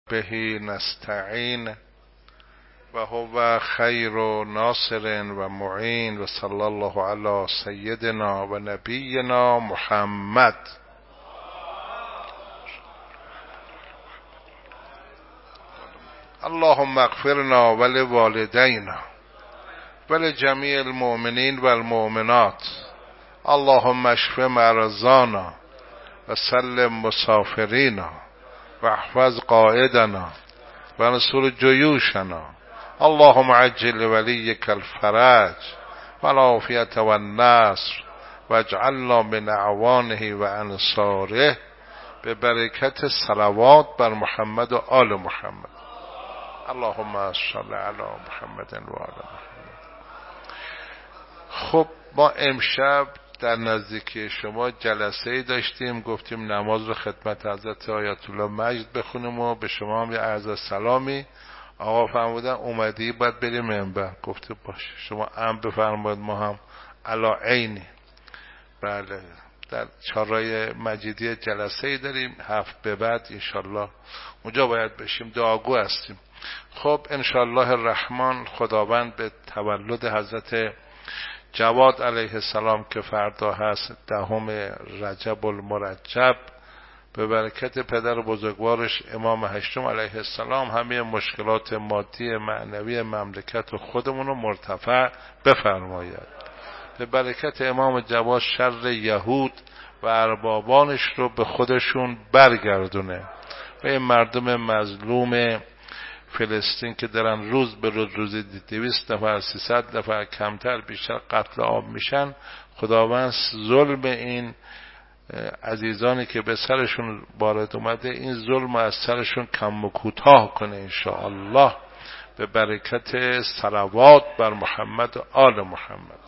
به نستعین و هو خیر ناصر و معین و صلی الله علی سیدنا و نبینا محمد. اللهم اغفرنا ولوالدینا ولجمیع المؤمنین والمؤمنات. اللهم اشف مرضانا و سلم مسافرینا و احفظ قائدنا و انصر جیوشنا. اللهم عجل ولیک الفرج و العافیة و النصر و اجعلنا من اعوانه و انصاره به برکت صلوات بر محمد و آل محمد. اللهم صل علی محمد و آل محمد. خب ما امشب در نزدیکی شما جلسه داشتیم، گفتیم نماز رو خدمت حضرت آیت الله مجد بخونیم و به شما هم یه عرض سلامی. آقا فرمودن اومدی باید بریم منبر. گفته باشه شما هم بفرمایید ما هم علا عینی. بله در چهارراه مجیدی جلسه ای داریم 7 به بعد انشالله اونجا باید بشیم، دعاگو هستیم. خب انشالله الرحمن خداوند به تولد حضرت جواد علیه السلام که فردا هست 10 رجب المرجب، به برکت پدر بزرگوارش امام هشتم علیه السلام همه مشکلات مادی معنوی مملکت و خودمون رو مرتفع بفرماید. به برکت امام جواد شر یهود و اربابانش رو به خودشون برگردونه و این مردم مظلوم فلسطین که دارن روز به روز روزی 200 نفر 300 نفر کمتر بیشتر قتل عام میشن، خداوند ظلم این عزیزانی که به سرشون وارد اومده این ظلم از سرشون کم و کوتاه کنه انشاءالله به برکت صلوات بر محمد و آل محمد.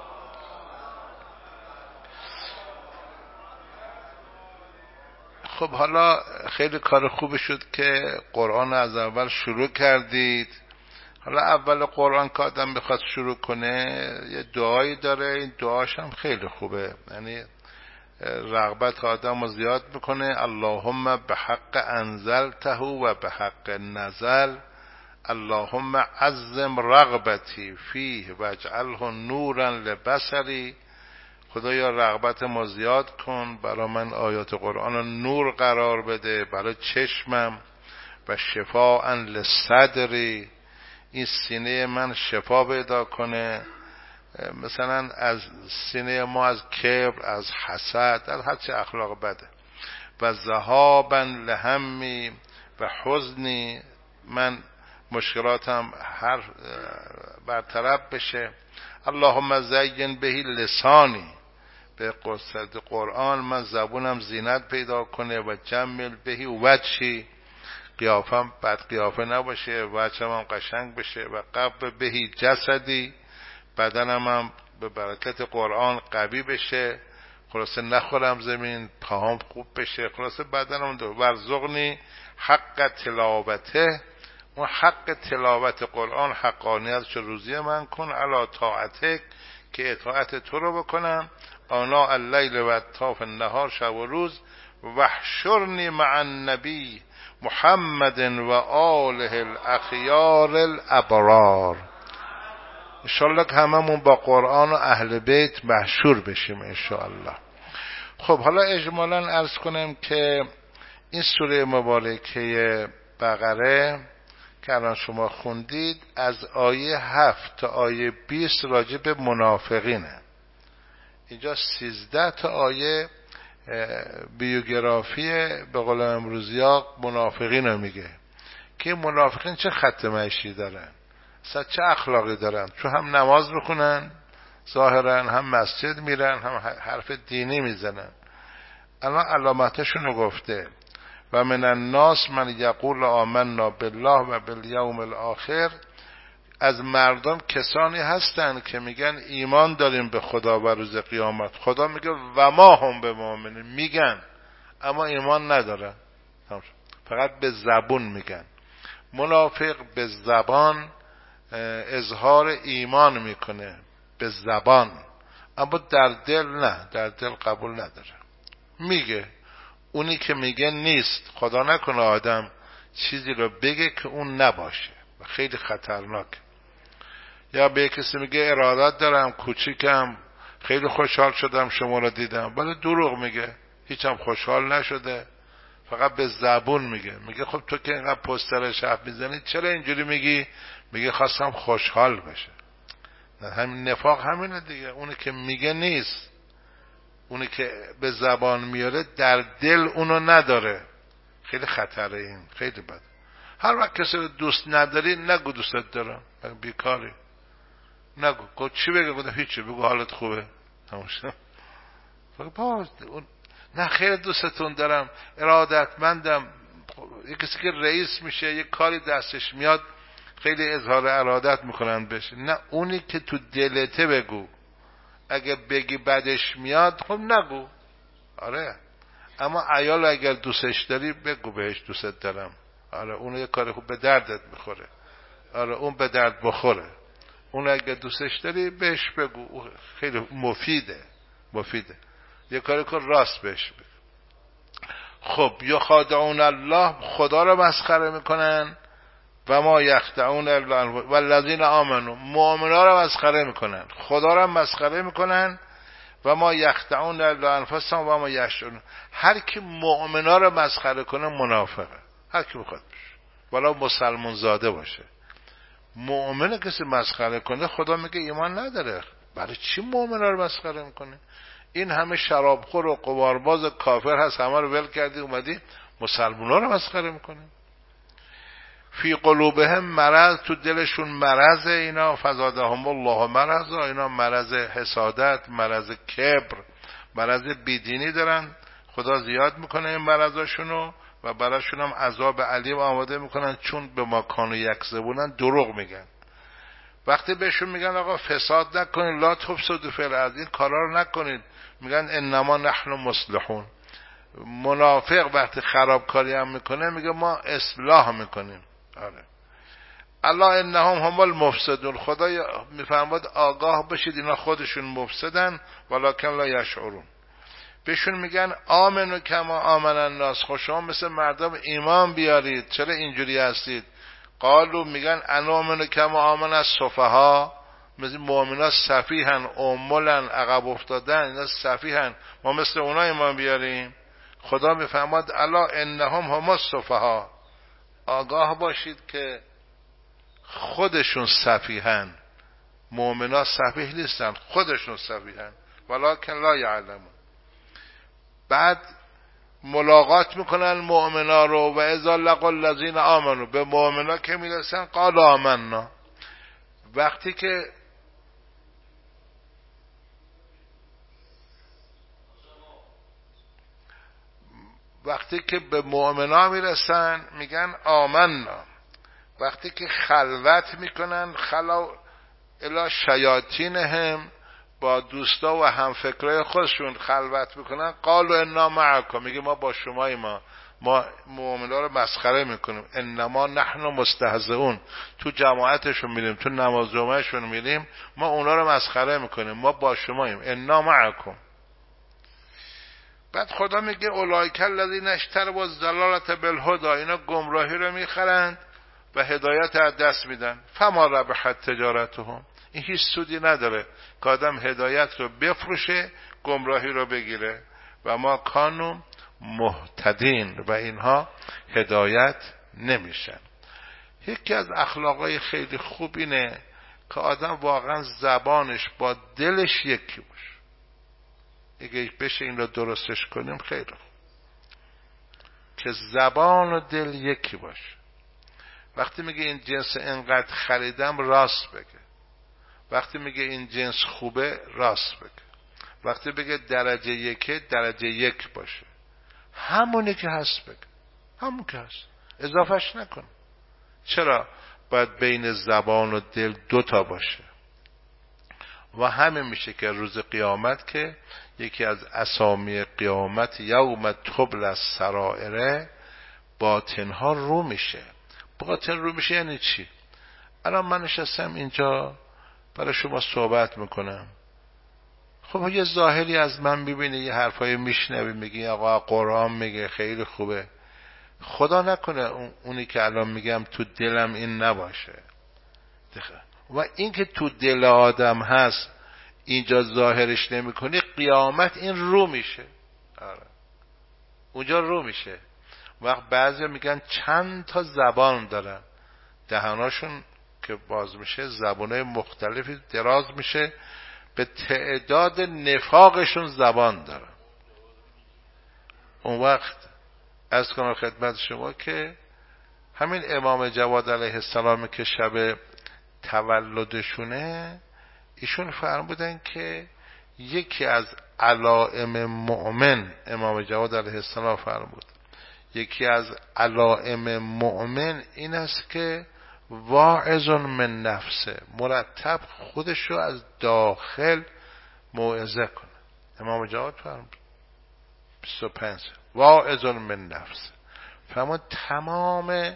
خب حالا خیلی کار خوبی شد که قرآن از اول شروع کردید. حالا اول قرآن که آدم بخواد شروع کنه یه دعایی داره، این دعاش هم خیلی خوبه، یعنی رغبت آدم رو زیاد میکنه. اللهم به حق انزلته و به حق نزل، اللهم عظم رغبتی فیه و اجعله نورا لبصری. خدایا رغبت ما زیاد کن، برای من آیات قرآن رو نور قرار بده برای چشمم و شفاء لصدری، این سینه من شفا پیدا کنه مثلا از سینه ما از کبر، از حسد، از هر چه اخلاق بده. و ذهابا لهمی و حزنی، من مشکلاتم هر برطرف بشه. اللهم زین بهی لسانی، به قصد قرآن من زبونم زینت پیدا کنه. و جمل بهی وجهی، قیافم بد قیافه نباشه، وجهم هم قشنگ بشه. و قو بهی جسدی، بدنم هم به برکت قرآن قوی بشه، خلاصه نخورم زمین، پاهم خوب بشه، خلاصه بدنم دو. ورزقنی حق تلاوته، اون حق تلاوت قرآن حقانیتش روزی من کن. علی طاعتک، که اطاعت تو رو بکنم. آناء اللیل و اطراف النهار، شب و روز. واحشرنی مع النبی محمد و آله الاخیار الابرار. انشالله که هممون با قرآن و اهل بیت محشور بشیم انشالله. خب حالا اجمالا عرض کنم که این سوره مبارکه بقره که الان شما خوندید از آیه 7 تا آیه 20 راجع به منافقینه. اینجا 13 تا آیه بیوگرافی به قول امروزی ها منافقین رو میگه که منافقین چه خط معیشی دارن، اصلا چه اخلاقی دارن، چون هم نماز بخونن ظاهرا، هم مسجد میرن، هم حرف دینی میزنن. الان علامتشون رو گفته. و من الناس من یقول آمنا بالله و بالیوم الاخر، از مردم کسانی هستن که میگن ایمان داریم به خدا و روز قیامت. خدا میگه و ما هم به مؤمنین، میگن اما ایمان ندارن، فقط به زبون میگن. منافق به زبان اظهار ایمان میکنه به زبان، اما در دل نه، در دل قبول نداره. میگه اونی که میگه نیست. خدا نکنه آدم چیزی رو بگه که اون نباشه و خیلی خطرناک. یا به کسی میگه ارادت دارم، کوچیکم، خیلی خوشحال شدم شما رو دیدم، ولی دروغ میگه، هیچم خوشحال نشده، فقط به زبون میگه خب تو که اینقدر پسترش حرف میزنی چرا اینجوری میگی؟ میگه خواستم خوشحال بشه. همین نفاق همینه دیگه، اونی که میگه نیست، اونی که به زبان میاره در دل اونو نداره. خیلی خطره این، خیلی بد. هر وقت کسی رو دوست نداری نگو دوستت دارم، بیکاری، نگو. چی بگه؟ گفتم هیچی، بگو حالت خوبه، تماشا. نه خیلی دوستتون دارم، ارادتمندم. یه کسی که رئیس میشه، یه کاری دستش میاد، خیلی اظهار ارادت میکنن بشه. نه، اونی که تو دلته بگو. اگه بگی بدش میاد خب نگو. آره، اما عیال اگر دوستش داری بگو بهش دوستت دارم. آره، اون یه کار خوب به دردت میخوره. آره، اون به درد بخوره. اون اگر دوستش داری بهش بگو، خیلی مفیده. یه کاری کن راست بهش بگو. خب یخادعون الله، خدا رو مسخره میکنن، و ما یخدعون الا والذین آمنوا، مؤمنا رو مسخره میکنن، خدا رو مسخره میکنن، و ما یخدعون الا انفسهم و ما یشعرون. هر کی مؤمنا رو مسخره کنه منافقه، هر کی بخواد باشه، ولی مسلمان زاده باشه. مؤمن کسی مسخره کنه خدا میگه ایمان نداره. برای چی مؤمنا رو مسخره میکنه؟ این همه شرابخور و قمارباز کافر هست، همه رو ول کردی اومدی مسلمونا رو مسخره میکنه. فی قلوبهم مرض، تو دلشون مرض، اینا فزادهم الله مرض، اینا مرض حسادت، مرض کبر، مرض بیدینی دارن. خدا زیاد میکنه این مرضاشونو و براشون هم عذاب علیم آماده میکنن، چون به ما کانو یکذبونن، دروغ میگن. وقتی بهشون میگن آقا فساد نکنید، لا تفسدوا فی الارض، این کارا رو نکنید، میگن انما نحن مصلحون. منافق وقتی خرابکاری هم میکنه میگه ما اصلاح میکنیم. آره، الا انهم هم المفسدون، خدا میفرماد آگاه بشید اینا خودشون مفسدن ولکن لا یشعرون. بهشون میگن آمنو کما آمن الناس، خب شما مثل مردم ایمان بیارید، چرا اینجوری هستید؟ قالو، میگن انؤمن کما آمن السفها، مثل مؤمنا سفیهن، امولن، عقب افتادن، اینا سفیهن، ما مثل اونا ایمان بیاریم؟ خدا میفرماد الا انهم هم السفها، آگاه باشید که خودشون سفیهن، مؤمنا سفیه نیستن، خودشون سفیهن، ولکن لا یعلمون. بعد ملاقات میکنن مؤمنا رو، و اذا لقوا الذین آمنوا، به مؤمنا که میرسن قال آمنا. وقتی که به مؤمنا میرسن میگن آمنا. وقتی که خلوت میکنن، خلا الی شیاطینهم، با دوستا و همفکرای خودشون خلوت میکنن، قالوا انا معکم، میگه ما با شماییم، ما مؤمنا رو مسخره میکنیم، انما نحن مستهزئون. تو جماعتشون میریم، تو نماز جمعهشون میریم، ما اونا رو مسخره میکنیم، ما با شماییم، انا معکم. بعد خدا میگه اولئک الذین اشتروا الضلالة بالهدی، اینا گمراهی رو میخرند و هدایت از دست میدن. فما ربحت تجارتهم، این هیچ سودی نداره که آدم هدایت رو بفروشه گمراهی رو بگیره. و ما کانو مهتدین، و اینها هدایت نمیشن. یکی از اخلاقای خیلی خوب اینه که آدم واقعا زبانش با دلش یکی باشه. اگه بشه این رو درستش کنیم خیلی خوب، که زبان و دل یکی باشه. وقتی میگه این جنس انقدر خریدم راست بگه، وقتی میگه این جنس خوبه راست بگه، وقتی بگه درجه یکه درجه یک باشه، همونی که هست بگه، همون که هست، اضافهش نکن. چرا باید بین زبان و دل دوتا باشه؟ و همین میشه که روز قیامت که یکی از اسامی قیامت یوم تبلی السرائر، باطنها رو میشه. باطن رو میشه یعنی چی؟ الان من نشستم اینجا برای شما صحبت میکنم، خب یه ظاهری از من ببینی، یه حرفای میشنوی، میگی آقا قرآن میگه خیلی خوبه، خدا نکنه اونی که الان میگم تو دلم این نباشه. و این که تو دل آدم هست اینجا ظاهرش نمیکنی، قیامت این رو میشه. آره. اونجا رو میشه. وقت بعضی میگن چند تا زبان دارن، دهناشون که باز میشه زبانهای مختلفی دراز میشه، به تعداد نفاقشون زبان دارن. اون وقت از کنم خدمت شما که همین امام جواد علیه السلام که شب تولدشونه، ایشون فرمودن که یکی از علائم مؤمن، امام جواد علیه السلام فرمود یکی از علائم مؤمن این است که واعظ من نفسه، مرتب خودشو از داخل موعظه کنه. امام جواد فرمود 25 واعظ من نفسه. فرمود تمام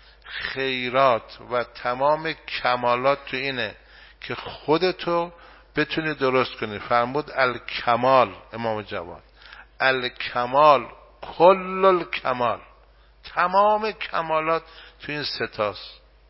خیرات و تمام کمالات تو اینه که خودتو بتونی درست کنی. فرمود الکمال، امام جواد الکمال کل الکمال، تمام کمالات تو این ستاست.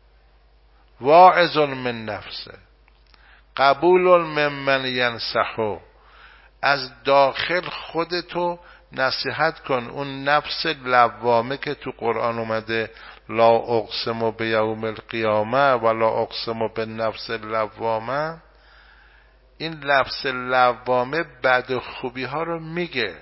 واعظ من نفسه، قبول ممن ینصحو، از داخل خودتو نصیحت کن. اون نفس لوامه که تو قرآن اومده لا اقسم بیوم القیامه ولا اقسم بالنفس اللوامه، این نفس لوامه بد و خوبی ها رو میگه.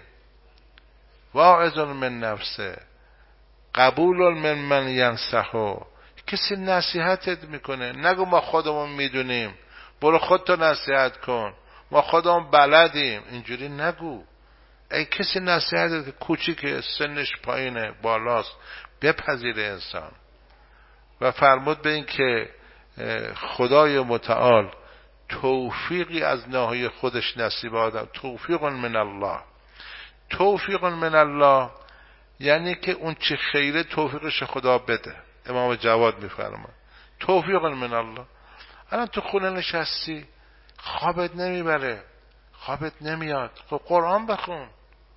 واعظ من نفسه، قبول من ینصحو، کسی نصیحتت میکنه، نگو ما خودمون میدونیم، برو خودتو نصیحت کن، ما خودمون بلدیم، اینجوری نگو. ای کسی نصیحتت که کوچیکه، سنش پایینه بالاست، بپذیره انسان. و فرمود به این که خدای متعال توفیقی از ناحیه خودش نصیب آدم، توفیق من الله. توفیق من الله یعنی که اون چه خیره توفیقش خدا بده. امام جواد میفرماد توفیق من الله. الان تو خونه نشستی خوابت نمیبره، خوابت نمیاد، خب قرآن بخون.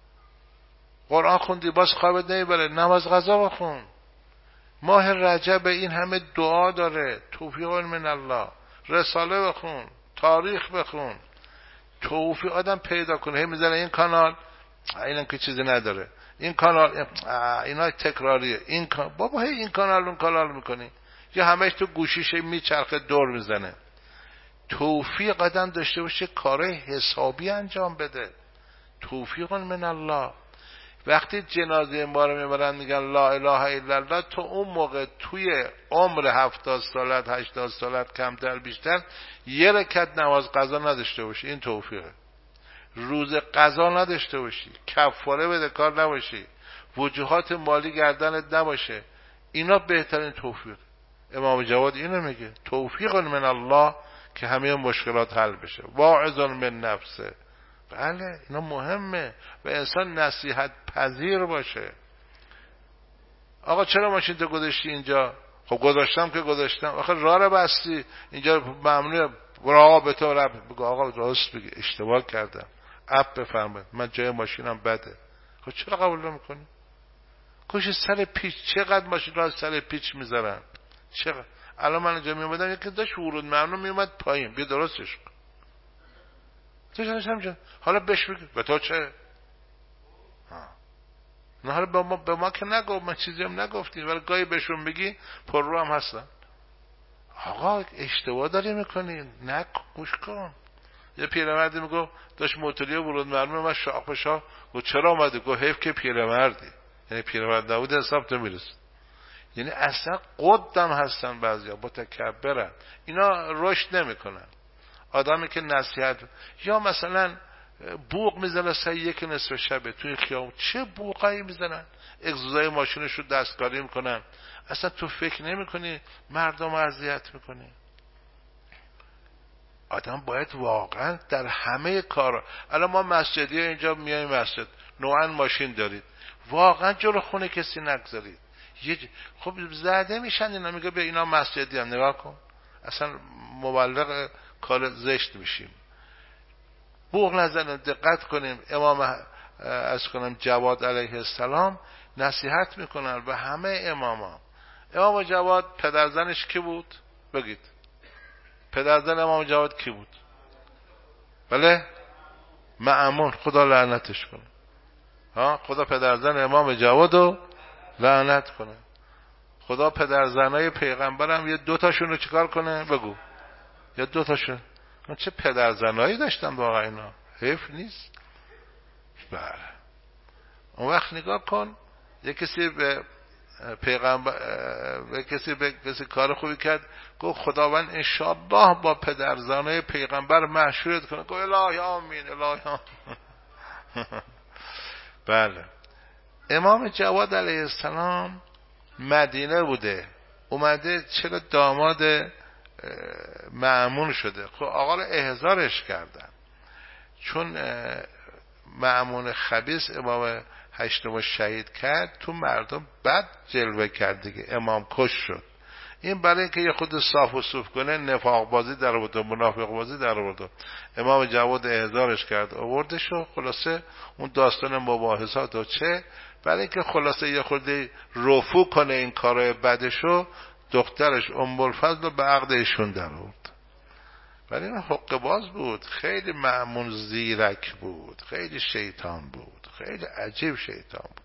قرآن خوندی باز خوابت نمیبره، نماز قضا بخون. ماه رجب این همه دعا داره، توفیق من الله. رساله بخون، تاریخ بخون، توفیق آدم پیدا کنه. هی میزنه این کانال، اینم که چیزی نداره، این کانال اینا تکراریه، این بابا هی این کانال اون کانال میکنی، یا همش تو گوشیش میچرخه دور میزنه. توفیق آدم داشته باشه کارهای حسابی انجام بده. توفیق من الله. وقتی جنازه ما رو میبرن میگن لا اله الا الله، تو اون موقع توی عمر 70 سالت 80 سالت کمتر بیشتر یه رکعت نماز قضا نداشته باشی، این توفیقه. روز قضا نداشته باشی، کفاره بده کار نباشی، وجوهات مالی گردنت نباشه، اینا بهترین توفیق. امام جواد اینو میگه توفیق من الله که همه مشکلات حل بشه. واعظ من نفسه. بله اینا مهمه و انسان نصیحت پذیر باشه. آقا چرا ماشین تو گذاشتی اینجا؟ خب گذاشتم که گذاشتم، آخه راه رو بستی اینجا ممنوعه، برو آقا به تو رب بگو آقا درست بگی اشتباه کردم، اپ بفرمایید من جای ماشینم بده. خب چرا قبول نمیکنی؟ کاش سر پیچ، چقدر ماشین را سر پیچ میذارن، چقدر. الان من اینجا میومدم یکی داشت ورود ممنوع میومد پایین، بیا درستش کن. حالا بهش بگی به تو چه؟ نه حالا به ما که نگو، من چیزی هم نگفتیم، ولی گاهی بهشون بگی پر رو هم هستن. آقا اشتباه داری میکنی، نه گوش کن. یه پیرمردی میگو داشت موتوری ورود مرموم و شاق به شاق، گو چرا آمده؟ گو حیف که پیرمردی، یعنی پیرمرد نبود حساب تو میرسید. یعنی اصلا قدم هستن بعضیا، متکبرن، اینا رشد نمیکنن. آدمی که نصیحت، یا مثلا بوق میزنه سر یک نصف شبه توی خیابون، چه بوقایی میزنن، اگزوزای ماشینش رو دستکاری میکنن، اصلا تو فکر نمیکنی مردم اذیت میکنی. آدم باید واقعا در همه کار، الان ما مسجدی اینجا میایم مسجد، نوعا ماشین دارید، واقعا جلو خونه کسی نگذارید. خب زده میشن اینا، میگه به اینا مسجدی هم، نگاه کن اصلا مبلغ کار زشت میشیم. بوق نزنیم، دقت کنیم. امام از کنم جواد علیه السلام نصیحت میکنن و همه امام جواد پدرزنش کی بود؟ بگید پدرزن امام جواد کی بود؟ بله مأمون، خدا لعنتش کنه. خدا پدرزن امام جوادو لعنت کنه. خدا پدرزنای پیغمبرم یه دوتاشون رو چیکار کنه؟ بگو یه دوتاشون. چه پدرزنایی داشتن واقعا اینا، حیف نیست. بله اون وقت نگاه کن، یه کسی به پیغمبر به کسی کار خوبی کرد، گفت خداوند انشاءالله با پدرزنای پیغمبر محشورت کنه. گفت الهی آمین الهی آمین. بله امام جواد علیه السلام مدینه بوده، اومده چرا داماد مأمون شده. خب آقا رو احضارش کردن، چون مأمون خبیث امام هشتم شهید کرد، تو مردم بد جلوه کرد دیگه، امام کش شد. این برای اینکه یه خود صاف و صوف کنه نفاق بازی در آورد و منافق بازی در آورد. امام جواد احضارش کرد آوردش و خلاصه اون داستان مباحثات و چه، برای اینکه خلاصه یه خورده رفو کنه این کارهای بدشو، دخترش ام الفضل رو به عقد ایشون در آورد. ولی این حق باز بود، خیلی مأمون زیرک بود، خیلی شیطان بود، خیلی عجیب شیطان بود.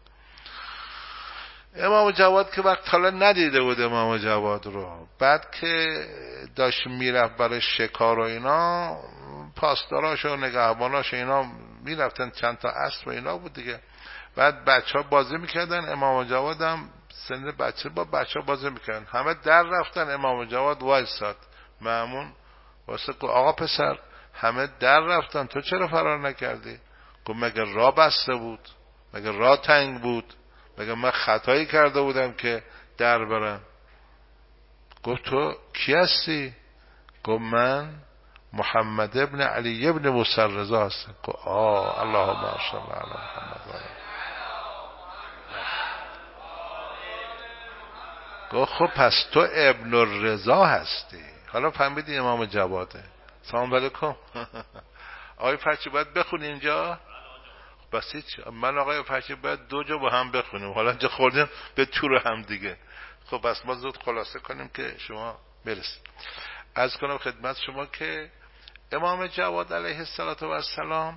امام جواد که وقت حالا ندیده بود امام جواد رو، بعد که داشت میرفت برای شکار و اینا، پاسداراش و نگهباناش اینا میرفتن، چند تا اسب و اینا بود دیگه. بعد بچه ها بازی میکردن، امام جواد هم سن بچه با بچه ها بازی میکردن، همه در رفتن، امام جواد وایساد. مأمون واسه که آقا پسر همه در رفتن تو چرا فرار نکردی؟ گفت مگه راه بسته بود؟ مگه راه تنگ بود؟ مگه من خطایی کرده بودم که در برم؟ گفت تو کی هستی؟ گفت من محمد ابن علی ابن موسی رضا هستم. گفت اللهم صل علی محمد. گفت خب پس تو ابن الرضا هستی. حالا فهمیدی امام جواده. سلام علیکم. آقای فرچی باید بخونی اینجا؟ بس هیچ، من آقای فرچی باید دو جا با هم بخونیم، حالا اینجا خوردیم به تور هم دیگه. خب بس ما زود خلاصه کنیم که شما برسید. عرض کنم خدمت شما که امام جواد علیه السلام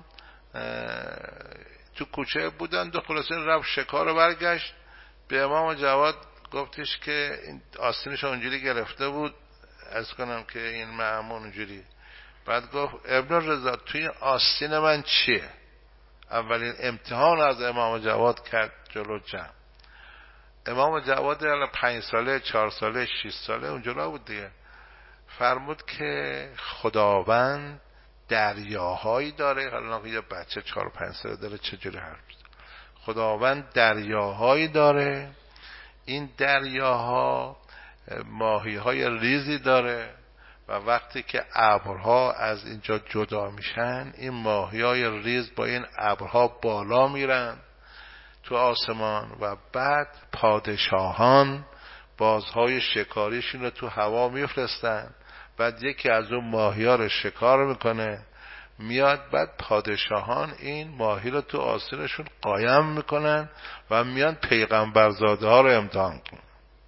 تو کوچه بودن، دو خلاصه رفت شکار رو برگشت. به امام جواد گفتش که این آستینش اونجوری گرفته بود، عرض کنم که این مأمون اونجوری. بعد گفت ابن رضا توی آستین من چیه؟ اولین امتحان از امام جواد کرد جلو جمع. امام جواد الان 5 ساله 4 ساله 6 ساله اونجا بود دیگه. فرمود که خداوند دریاهایی داره، حالا یه بچه 4 5 ساله داره چجوری حرف میزنه. خداوند دریاهایی داره، این دریاها ماهی‌های ریزی داره و وقتی که ابرها از اینجا جدا میشن، این ماهی‌های ریز با این ابرها بالا میرن تو آسمان و بعد پادشاهان بازهای شکاریشون رو تو هوا میفرستن. بعد یکی از اون ماهی‌ها رو شکار میکنه، میاد، بعد پادشاهان این ماهی رو تو آستینشون قایم میکنن و میان پیغمبرزاده ها رو امتحان کنن.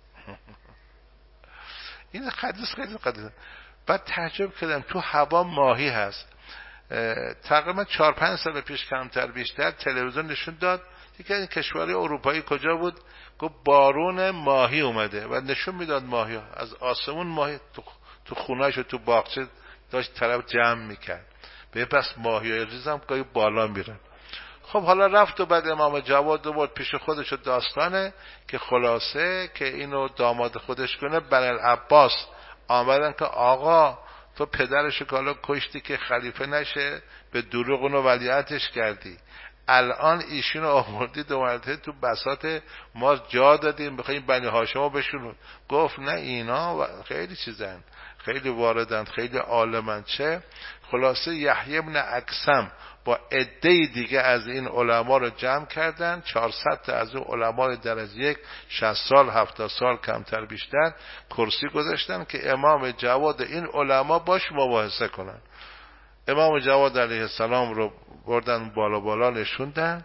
این حدیث خیلی قدیمه. بعد تعجب کردم تو هوا ماهی هست. تقریبا 4-5 سال پیش کمتر بیشتر تلویزیون نشون داد یکی از کشورهای اروپایی کجا بود، گفت بارون ماهی اومده و نشون میداد ماهی ها از آسمون، ماهی تو خونه‌اش و تو باغچه داشت طرف جمع میکرد. به پس ماهی های ریز هم گاهی بالا میرن. خب حالا رفت و بعد امام جواد دوباره پیش خودش داستانه که خلاصه که اینو داماد خودش کنه. بنی العباس آمدن که آقا تو پدرشو کالا کشتی که خلیفه نشه، به دروغ اونو ولیعتش کردی، الان ایشونو آوردی دوباره تو بساط ما جا دادیم بخوایم بنی هاشمو بشونون. گفت نه اینا خیلی چیزن، خیلی واردن، خیلی عالمن. چه خلاصه یحیی بن اکثم با عده دیگه از این علما رو جمع کردن، 400 تا از اون علما در از یک 60 سال 70 سال کمتر بیشتر کرسی گذاشتن که امام جواد این علما باش مباحثه کنن. امام جواد علیه السلام رو بردن بالا بالا نشوندن.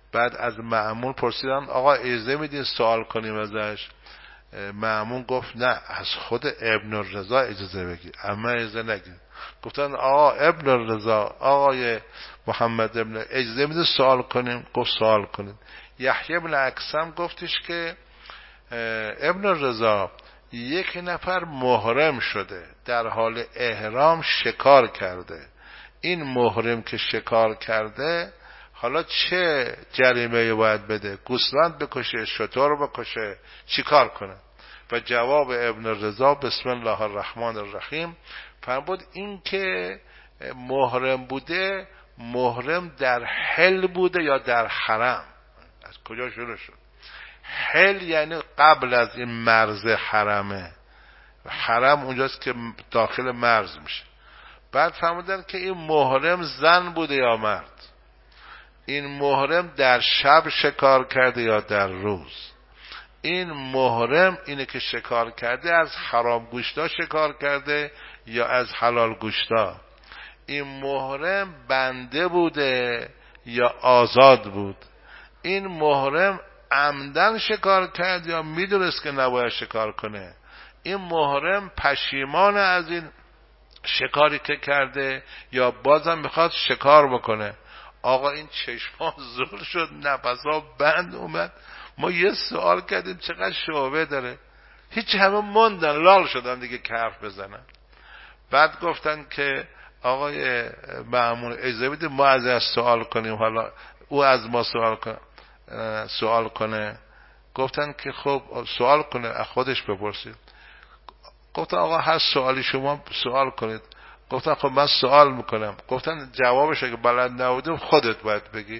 بعد از مأمون پرسیدن آقا اجازه میدین سوال کنیم ازش؟ مأمون گفت نه، از خود ابن الرضا اجازه بگیر، اما اجازه نگیر. گفتن آقا ابن الرضا، آقای محمد ابن، اجازه میده سوال کنیم؟ گفت سوال کنید. یحیی بن اکثم گفتش که ابن الرضا، یک نفر محرم شده در حال احرام شکار کرده، این محرم که شکار کرده حالا چه جریمه باید بده؟ گوسفند بکشه، شتر بکشه، چیکار کنه؟ و جواب ابن الرضا بسم الله الرحمن الرحیم فرمود این که محرم بوده، محرم در حل بوده یا در حرم؟ از کجا شروع شد؟ حل یعنی قبل از این مرز حرمه، حرم اونجاست که داخل مرز میشه. بعد فرمودن که این محرم زن بوده یا مرد؟ این محرم در شب شکار کرده یا در روز؟ این محرم اینه که شکار کرده از حرام گوشتا شکار کرده یا از حلال گوشتا؟ این محرم بنده بوده یا آزاد بود؟ این محرم عمدن شکار کرد یا میدونست که نباید شکار کنه؟ این محرم پشیمان از این شکاری که کرده یا بازم میخواد شکار بکنه؟ آقا این چشما زل شد، نفسا بند اومد. ما یه سوال کردیم چقدر شعبه داره، هیچ همه موندن، لال شدن دیگه که حرف بزنن. بعد گفتن که آقای مأمون اجازه بده ما از سوال کنیم، حالا او از ما سوال کنه. گفتن که خب سوال کنه، از خودش بپرسید. گفتن آقا هر سوالی شما سوال کنید. گفتن خب من سوال میکنم. گفتن جوابش اگه بلد نبودیم خودت باید بگی.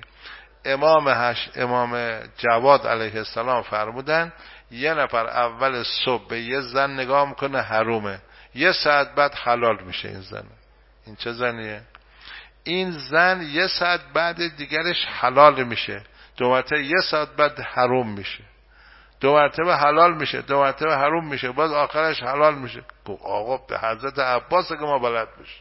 امام جواد علیه السلام فرمودن یه نفر اول صبح به یه زن نگاه میکنه حرومه، یه ساعت بعد حلال میشه این زن. این چه زنیه؟ این زن یه ساعت بعد دیگرش حلال میشه، دو مرتبه یه ساعت بعد حروم میشه، دو مرتبه حلال میشه، دو مرتبه حروم میشه، باز آخرش حلال میشه. گفت آقا به حضرت عباس که ما بلد بشه.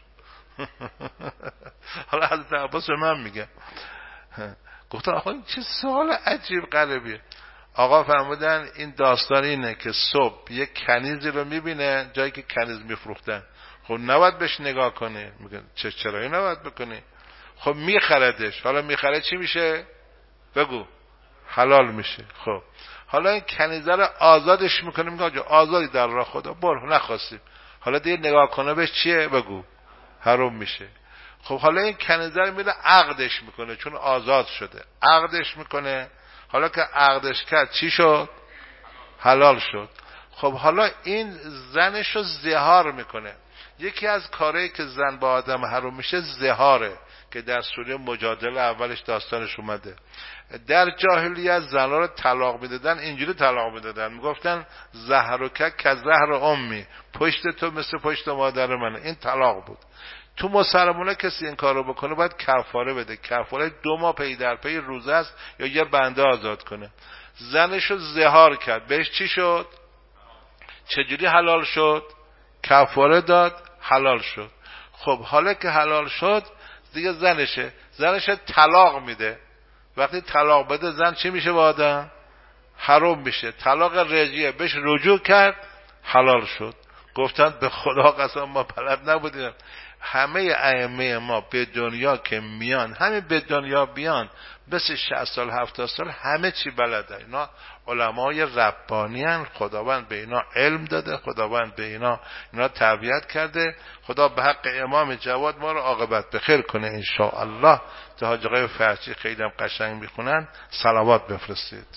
حالا حضرت عباس به من میگه. گفتن آقا این چه سوال عجیب غریبیه. آقا فرمودن این داستان اینه که صبح یک کنیزی رو میبینه جایی که کنیز میفروختن، خب نباید بهش نگاه کنی. میگن چرا این نباید بکنی؟ خب میخردش، حالا میخره چی میشه؟ بگو. حلال میشه. خب حالا این کنیزه رو آزادش میکنه، میگه آجا آزادی در راه خدا، برو، نخواستیم. حالا دیگه نگاه کنه بهش چیه؟ بگو. حرام میشه. خب حالا این کنیزه رو میره عقدش میکنه چون آزاد شده، عقدش میکنه. حالا که عقدش کرد چی شد؟ حلال شد. خب حالا این زنش رو زهار میکنه. یکی از کارهایی که زن با آدم حرام میشه زهاره که در سوره مجادله اولش داستانش اومده. در جاهلیت زنها رو طلاق میدادن، اینجوری طلاق میدادن، میگفتن زهرک که زهر امی، پشت تو مثل پشت مادر منه. این طلاق بود. تو مسلمانه کسی این کارو بکنه باید کفاره بده. کفاره 2 ماه پی در پی روزه است یا یه بنده آزاد کنه. زنشو زهار کرد، بهش چی شد؟ چجوری حلال شد؟ کفاره داد، حلال شد. خب حالا که حلال شد دیگه زنش طلاق میده. وقتی طلاق بده زن چی میشه با آدم؟ حرام میشه. طلاق رجعیه، بهش رجوع کرد، حلال شد. گفتن به خدا قسم ما بلد نبودیم. همه ائمه ما به دنیا که میان، همین به دنیا بیان بس 60 سال 70 سال همه چی بلده. اینا علمای ربانی هن. خداوند به اینا علم داده، خداوند به اینا تربیت کرده. خدا به حق امام جواد ما رو عاقبت بخیر کنه ان شاء الله. تا حاج آقای فرچی خیلی هم قشنگ میخونن، صلوات بفرستید.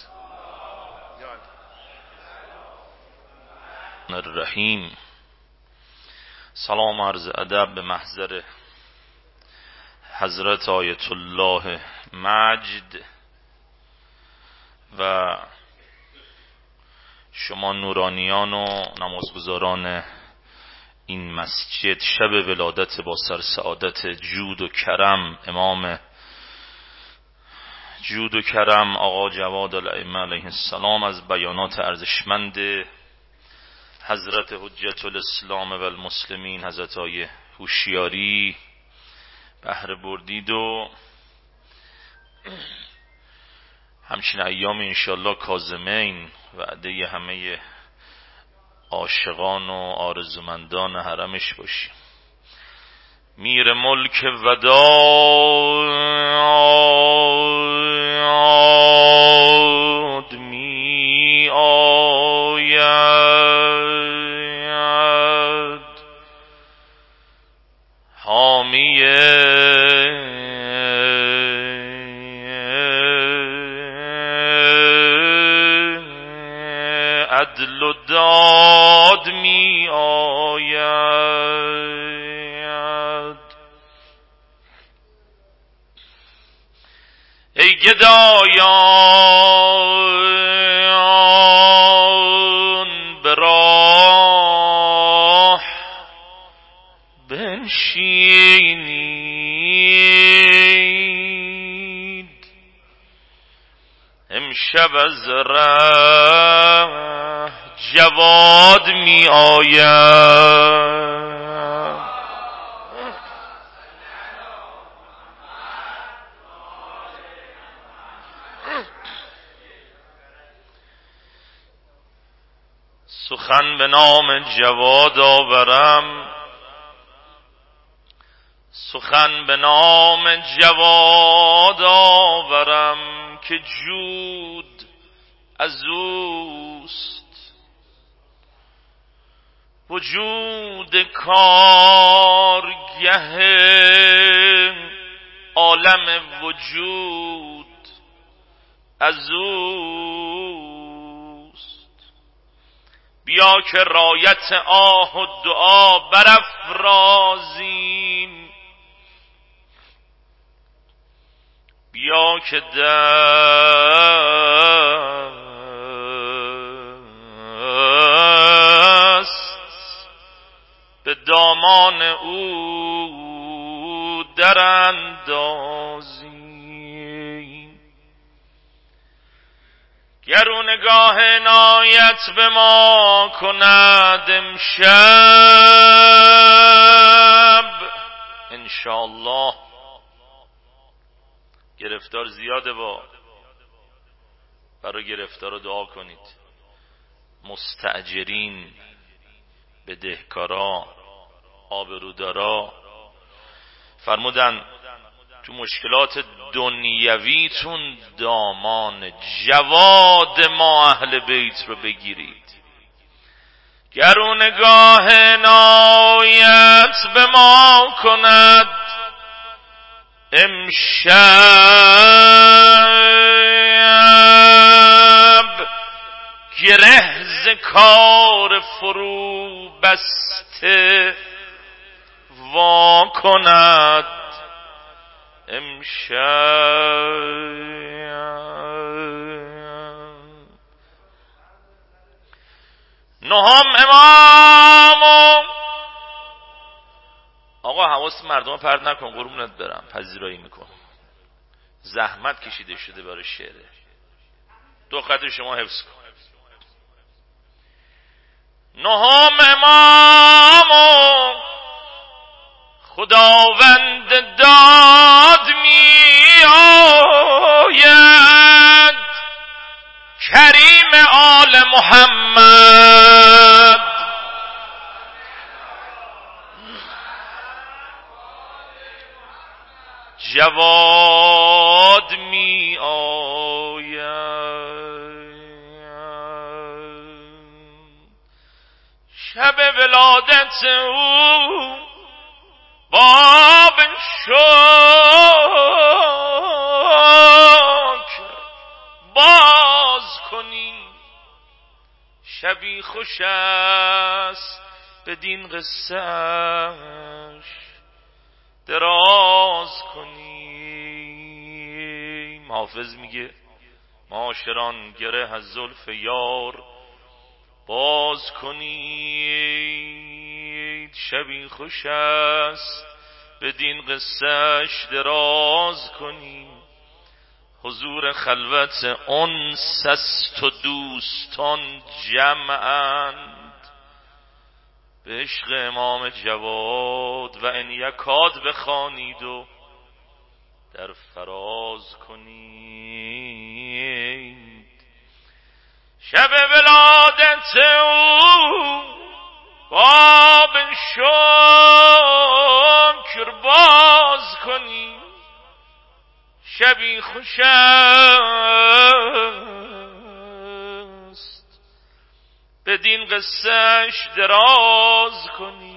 الرحیم. سلام عرض ادب به محضر حضرت آیت الله مجد و شما نورانیان و نمازگزاران این مسجد. شب ولادت با سر سعادت جود و کرم امام جود و کرم آقا جواد الائمه علیه السلام از بیانات ارزشمند حضرت حجت الاسلام و المسلمین حضرت آقای هوشیاری بهره بردید و همچین ایام انشالله کاظمین وعده همه عاشقان و آرزومندان حرمش باشیم. میر ملک وداد می آید، حامی عدل و داد می آید. ای گدایان به راه بنشینید، امشب از ره جواد می آید. سخن به نام جواد آورم، سخن به نام جواد آورم که جود از اوست، وجود کارگه عالم وجود از اوست. بیا که رایت آه و دعا برافرازیم، بیا که دست به دامان او در اندازیم. گر او نگاه عنایت به ما کند امشب انشاءالله، گرفتار زیاده برای گرفتار دعا کنید. مستاجرین، بدهکارا، آبرودارا فرمودن تو مشکلات دنیویتون دامان جواد ما اهل بیت رو بگیرید. گر او نگاه عنایت به ما کند امشب، گره ز کار فرو بسته وا کند امشب. نهم امام. آقا حواس مردم پرت نکن قربونت برم، پذیرایی میکن. زحمت کشیده شده برای شعره، دو خط شما حفظ کن. نهم امام خداوند داد می آید، کریم آل محمد جواد می آید. شب ولادت او باب شکر باز کنی، شبی خوش است بدین قصه‌اش دراز کنی. حافظ میگه معاشران گره از زلف یار باز کنید، شبی خوش است بدین قصه‌اش دراز کنید. حضور خلوت انس است و دوستان جمعند، به عشق امام جواد و ان یکاد بخوانید و در فراز کنید. شب ولادت او باب شکر باز کنی، شبی خوش است بدین قصهش دراز کنی.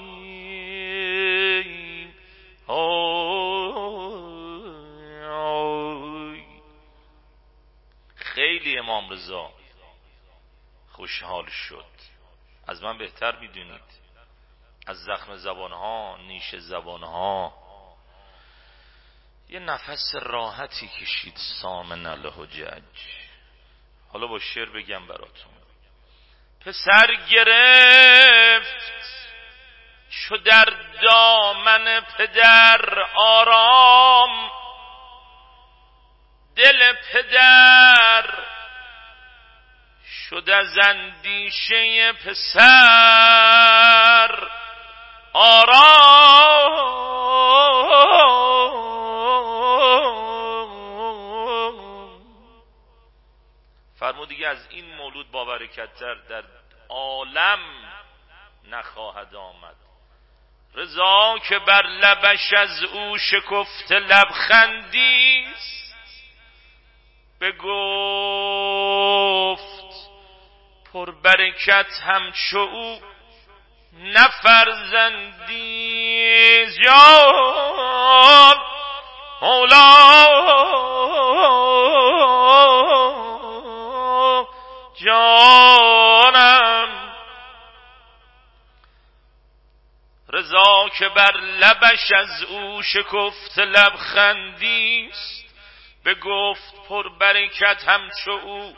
خیلی امام رضا خوشحال شد. از من بهتر میدونید از زخم زبانها، نیش زبانها یه نفس راحتی کشید. سامن الحجج. حالا با شعر بگم براتون. پسر گرفت چو در دامن پدر آرام، دل پدر شد از اندیشه پسر آرام. فرمود دیگه از این مولود با برکت‌تر در عالم نخواهد آمد. رضا که بر لبش از او شکفت لبخندیست، بگفت پر برکت همچو او نفرزندیست. جان مولا جانم، رضا که بر لبش از او شکفت لبخندیست، بگفت پر برکت همچو او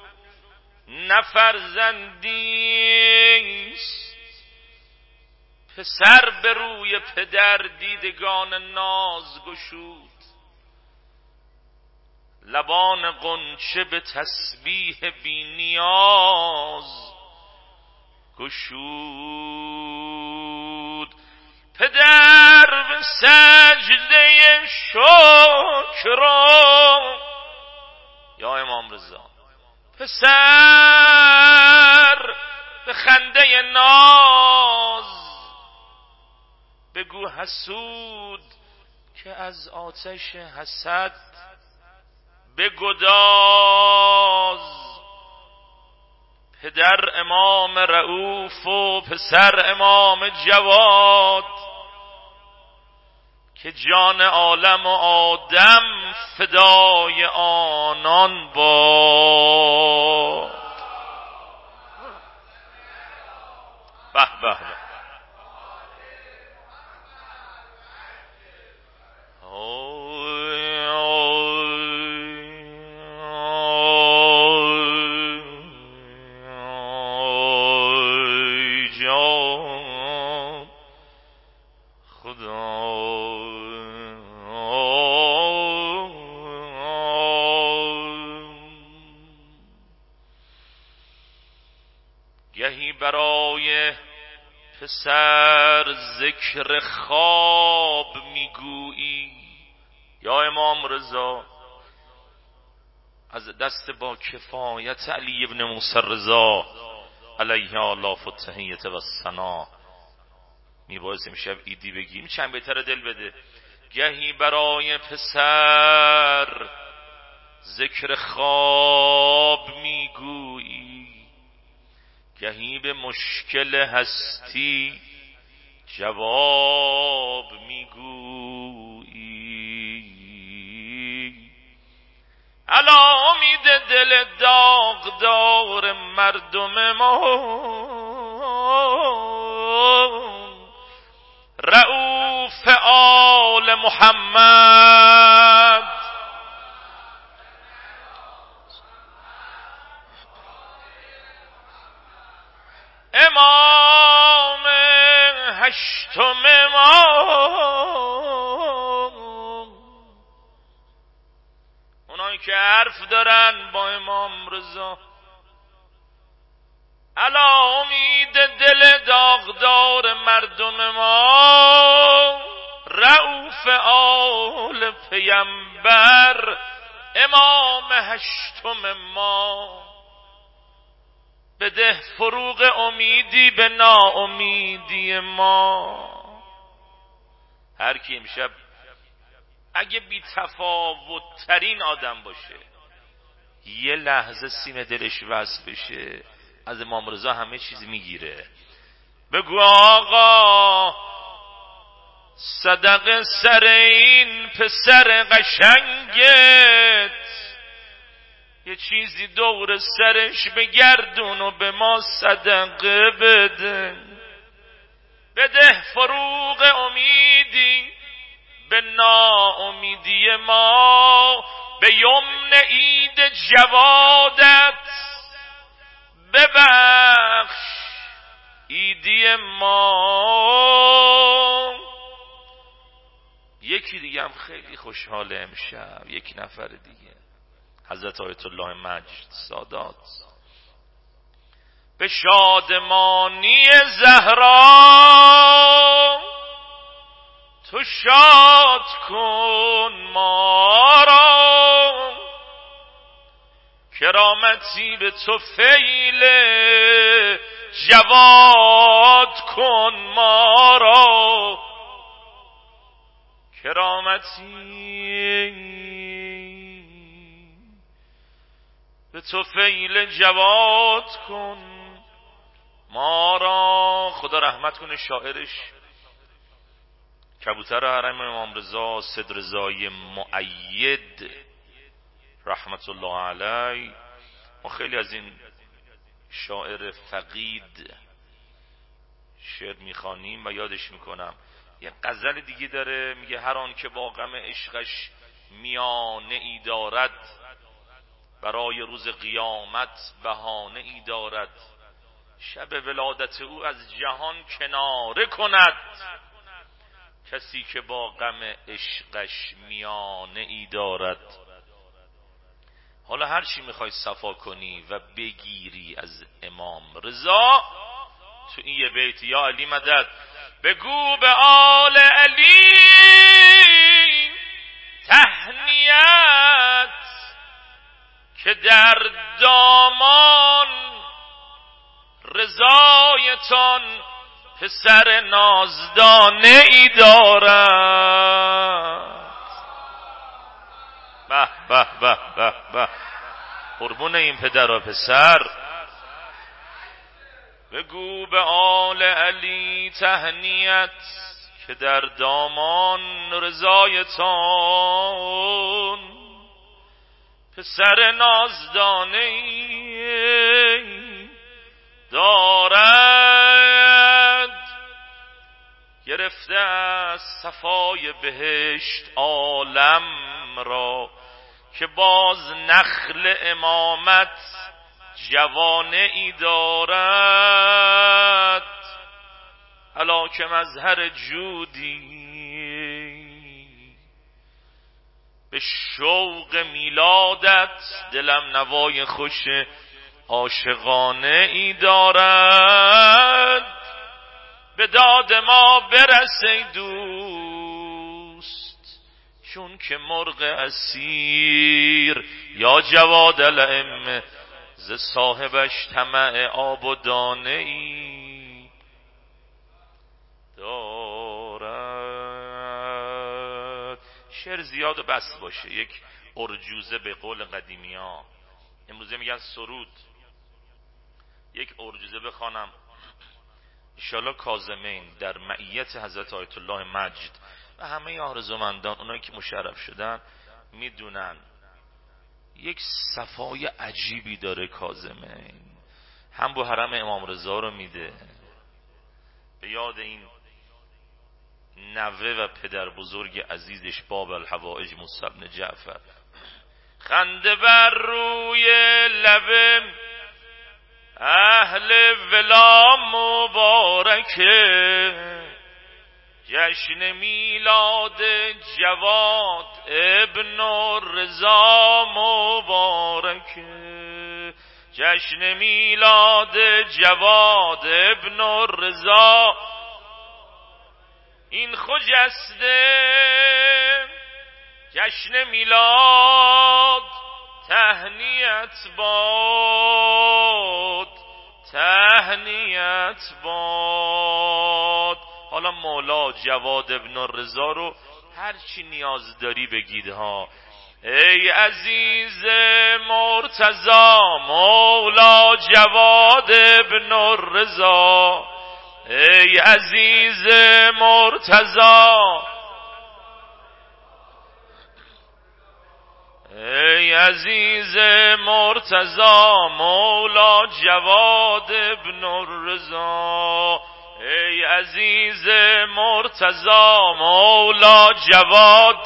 نفرزندیست. پسر به روی پدر دیدگان ناز گشود، لبان غنچه به تسبیح بی نیاز گشود. پدر به سجده شکر یا امام رضا، پسر به خنده ناز، بگو حسود که از آتش حسد بگداز. پدر امام رؤوف و پسر امام جواد، که جان عالم و آدم فدای آنان باد. به به به. گهی برای پسر ذکر خواب میگویی یا امام رضا، از دست با کفایت علی ابن موسی رضا علیه آلاف التحیة و الثنا میباید امشب ایدی بگیم چند بهتر دل بده. گهی برای پسر ذکر خواب میگویی، گهی به مشکل هستی جواب میگویی. علا امید دل داغدار مردم ما، رؤوف آل محمد، امام هشتم امام، اونایی که حرف دارن با امام رضا. علا امید دل داغدار مردم ما، رؤوف آل پیمبر، امام هشتم ما. بده فروغ امیدی به ناامیدی ما. هر کی امشب اگه بی تفاوت ترین آدم باشه یه لحظه سیم دلش وصل بشه، از امام رضا همه چیز میگیره. بگو آقا صدق سر این پسر قشنگت، یه چیزی دور سرش بگردون و به ما صدقه بده. بده فروغ امیدی به ناامیدی ما، به یمن عید جوادت ببخش عیدی ما. یکی دیگه هم خیلی خوشحاله امشب، یک نفر دیگه، حضرت آیت الله مجد سادات. به شادمانی زهرا تو شاد کن ما را، کرامتی به تو فیل جواد کن ما را، کرامتی به تو فیل جواد کن ما را. خدا رحمت کنه شاعرش کبوتر حرم امام رضا سید رضای مؤید رحمت الله علیه. ما خیلی از این شاعر فقید شعر میخوانیم و یادش میکنم. یه غزل دیگه داره میگه هر آن که با غم عشقش میانه ای دارد، برای روز قیامت بهانه ای دارد. شب ولادت او از جهان کناره کند، کسی که با غم عشقش میانه ای دارد. حالا هر چی میخوای صفا کنی و بگیری از امام رضا، تو این یه بیت یا علی مدد بگو به آل علی تهنیت، که در دامان رضایتان پسر نازدانه ای دارد. به به به به به، قربون این پدر و پسر. بگو به آل علی تهنیت، که در دامان رضایتان پسر نازدانه ای دارد. گرفته از صفای بهشت عالم را، که باز نخل امامت جوانه ای دارد. الا که مظهر جودی به شوق میلادت، دلم نوای خوش عاشقانه ای دارد. به داد ما برس ای دوست، چون که مرغ اسیر یا جواد الائمه ز صاحبش طمع آب و دانه ای دارد. شعر زیاد و بس باشه، یک ارجوزه به قول قدیمی ها، امروزه میگن سرود، یک ارجوزه بخوانم انشاءالله کاظمین در معیت حضرت آیت الله مجد و همه آرزومندان، اونایی که مشرف شدن میدونن یک صفای عجیبی داره کاظمین. هم با حرم امام رضا رو میده، به یاد این نوه و پدر بزرگ عزیزش باب الحوائج موسی بن جعفر. خنده بر روی لب اهل ولا مبارکه، جشن میلاد جواد ابن رضا مبارکه، جشن میلاد جواد ابن رضا. این خجسته جشن میلاد تهنیت باد، تهنیت باد. حالا مولا جواد ابن الرضا رو هر چی نیاز داری بگید ها. ای عزیز مرتضی مولا جواد ابن الرضا، ای عزیز مرتضی، ای عزیز مرتضی مولا جواد ابن الرضا، ای عزیز مرتضی مولا جواد.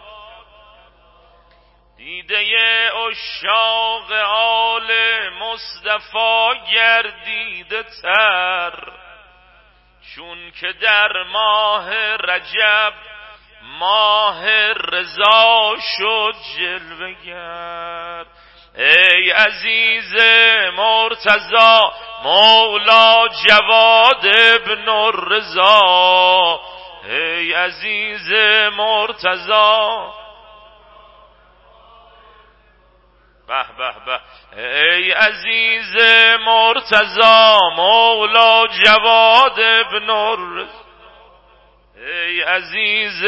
دیده عشاق آل مصطفی گردیده تر، چون که در ماه رجب ماه رضا شد جلوه گر. ای عزیز مرتضی مولا جواد ابن الرضا، ای عزیز مرتضی. به به به. ای عزیز مرتضی مولا جواد ابن الرضا، ای عزیز.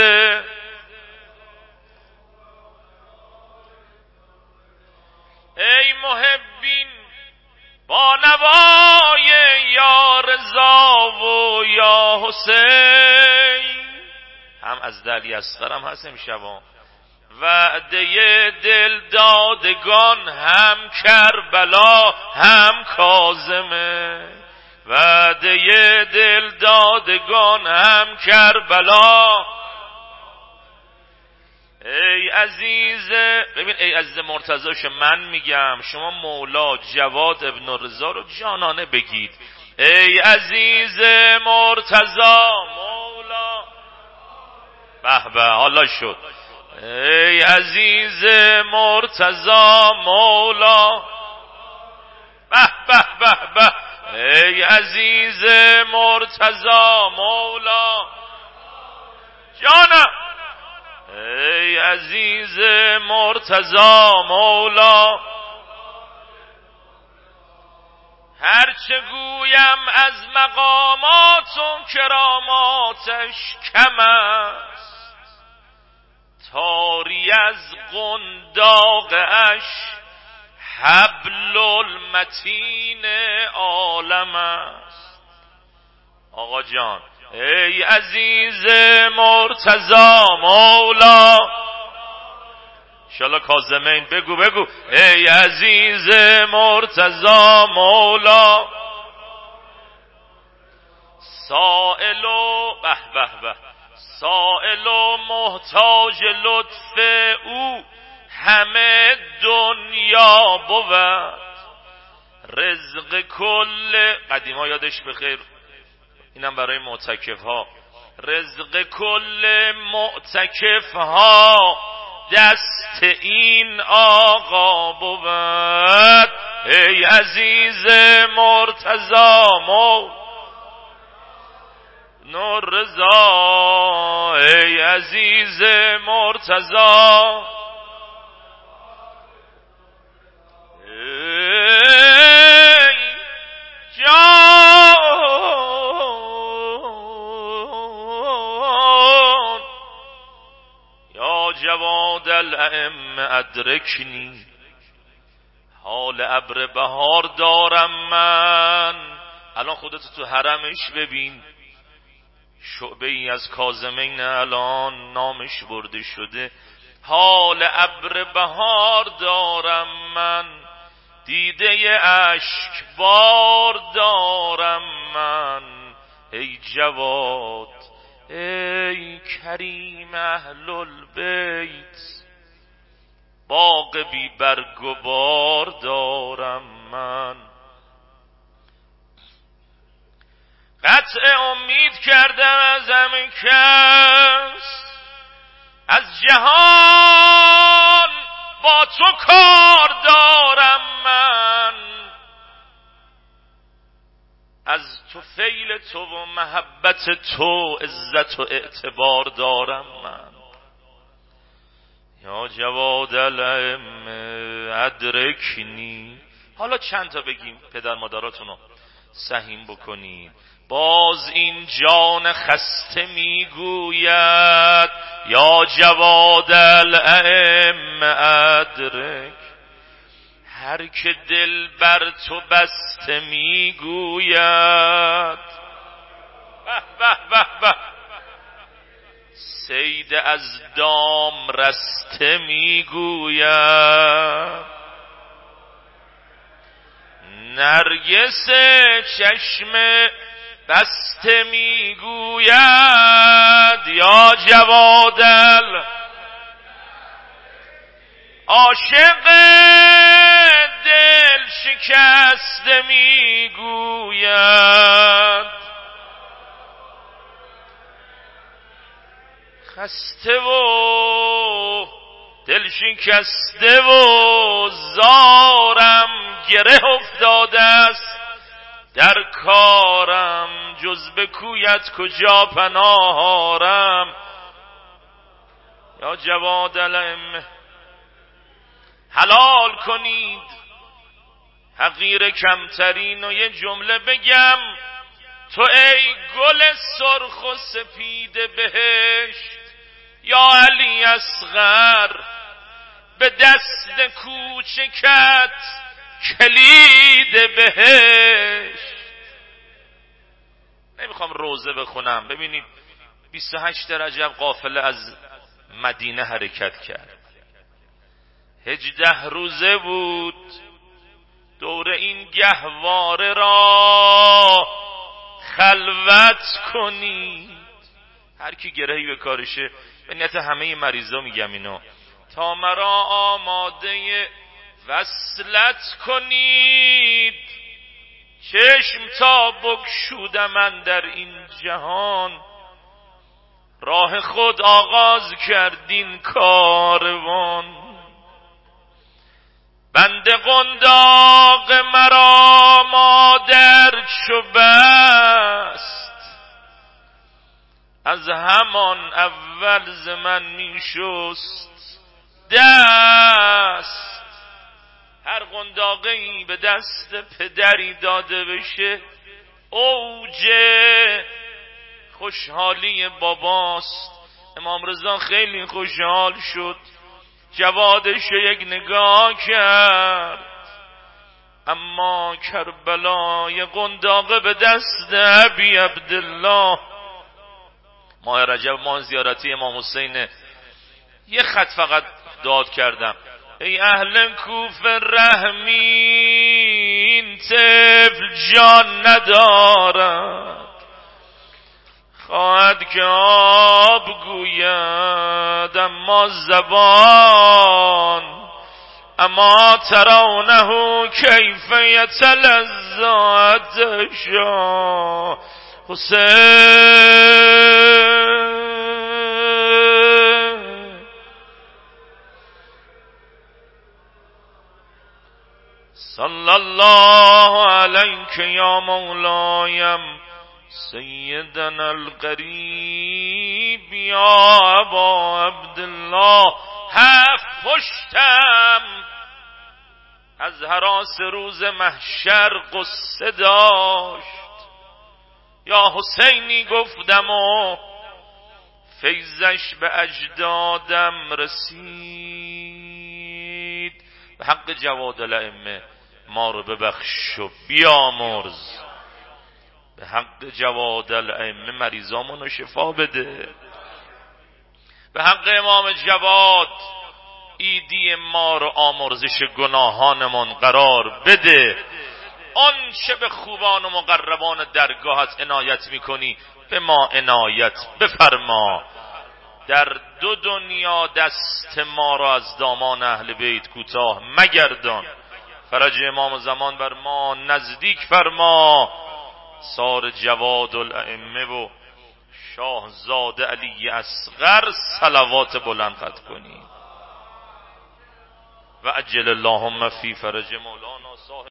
ای محبین با نوای یا رضا و یا حسین، هم از دلی اصغرم هست امشبا. وعده دل دادگان هم کربلا هم کاظمه، وعده دل دادگان هم کربلا. ای عزیز، ببین ای عزیز مرتضیش من میگم، شما مولا جواد ابن الرضا رو جانانه بگید. ای عزیز مرتضی مولا، به به حالا شد. ای عزیز مرتضی مولا، به به به به. ای عزیز مرتضی مولا جانم، ای عزیز مرتضی مولا. هرچه گویم از مقامات و کراماتش کم است، تاری از قنداقش حبل المتین عالم است. آقا جان ای عزیز مرتضی مولا، انشالله کاظمین بگو بگو. ای عزیز مرتضی مولا، سائل و به به به، سائل و محتاج لطف او همه دنیا بود. رزق کل قدیما یادش بخیر، اینم برای معتکف ها. رزق کل معتکف ها دست این آقا بود. ای عزیز مرتضی نور رضا، ای عزیز مرتضی. ای جان یا جواد الائمه ادرکنی، حال ابر بهار دارم من. الان خودتو تو حرمش ببین، شعبه ای از کاظمین الان نامش برده شده. حال ابر بهار دارم من، دیده اشک بار دارم من. ای جواد ای کریم اهل البیت، باغ بی برگ و بار دارم من. قطع امید کردم از همه کس، از جهان با تو کار دارم من. از تو فیل تو و محبت تو عزت و اعتبار دارم من. یا جواد الائمه ادرکنی. حالا چند تا بگیم پدر مادراتونو. سهیم بکنید. باز این جان خسته میگوید یا جواد الائمه ادرک، هر که دل بر تو بسته میگوید به به به به، صید از دام رسته میگوید، نرگس چشم بسته میگوید یا جوادل، عاشق دل شکسته میگوید، خسته و دل شکسته و زارم گره افتاده است در کارم، جز به کویت کجا پناه آرم یا جواد الائمه. حلال کنید حقیر کمترین و یه جمله بگم، تو ای گل سرخ و سپید بهشت یا علی اصغر، به دست کوچکت کلید بهشت. نمیخوام روزه بخونم. ببینید 28 رجب قافله از مدینه حرکت کرد، 18 روزه بود. دور این گهواره را خلوت کنید. هر کی گرهی به کارشه، به نیت همه مریضا میگم اینو، تا مرا آماده وصلت کنید. چشم تا بگشودم من در این جهان، راه خود آغاز کردین کاروان. بند قنداق مرا مادر چو بست، از همان اول ز من می شست دست. هر قنداقی به دست پدری داده بشه اوج خوشحالی باباست. امام رضا خیلی خوشحال شد، جوادش یک نگاه کرد، اما کربلای قنداق به دست ابی عبدالله. ماه رجب ماه زیارتی امام حسین. یه خط فقط داد کردم، ای اهل کوفه رحمین طفل جان ندارد، خواهد که آب گوید اما زبان، اما ترونه کیف یتلذ عطشا. حسین صلی الله علیک یا مولایم سیدنا القریب یا ابا عبدالله. هفت پشتم از هراس روز محشر قصه داشت، یا حسینی گفتم و فیضش به اجدادم رسید. به حق جواد الائمه ما رو ببخش و بیامرز، به حق جواد الائمه مریضامون رو شفا بده، به حق امام جواد ایدی ما رو آمرزش گناهانمون قرار بده. آن چه به خوبان و مقربان درگاهت عنایت میکنی به ما عنایت بفرما. در دو دنیا دست ما را از دامان اهل بیت کوتاه مگردان. فرج امام زمان بر ما نزدیک فرما. سار جواد الائمه و شاهزاده علی اصغر صلوات بلند قد کنی. و اجل اللهم فی فرج مولانا صاحب